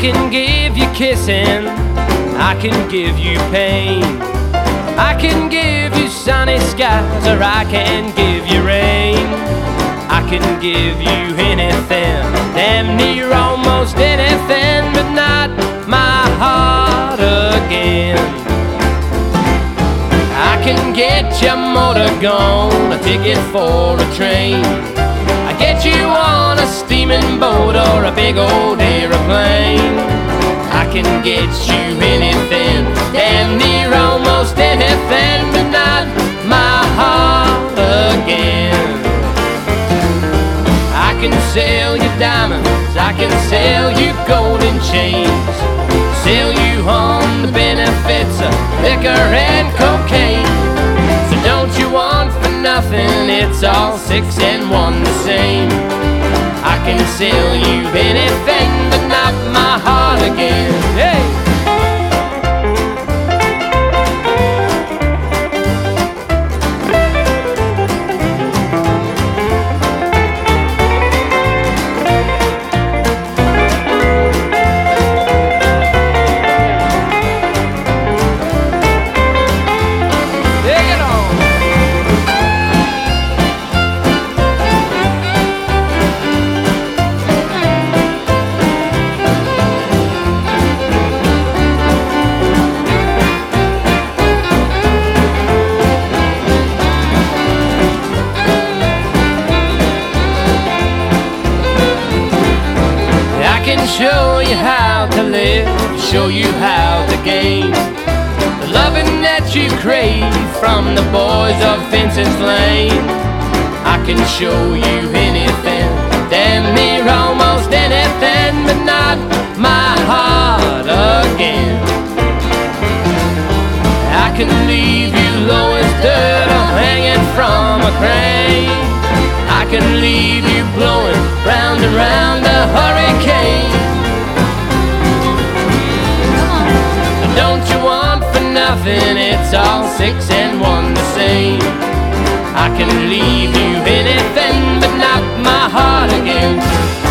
can give you kissing, I can give you pain, I can give you sunny skies, or I can give you rain. I can give you anything, damn near almost anything, but not my heart again. I can get your motor gone, a ticket for a train, I get you on a steaming boat or a big old aeroplane. I can get you anything, damn near almost anything, but not my heart again. I can sell you diamonds, I can sell you golden chains, sell you on the benefits of liquor and cocaine. So don't you want for nothing, it's all 6 and 1 the same. I can sell you anything, but not my heart again. Hey! Show you how to live, show you how to gain the loving that you crave from the boys of Vincent's Lane. I can show you anything, damn near almost anything, but not my heart again. I can leave you low as dirt or hanging from a crane. I can leave you blowing round and round a hurricane. Don't you want for nothing, it's all 6 and 1 the same. I can leave you anything, but not my heart again.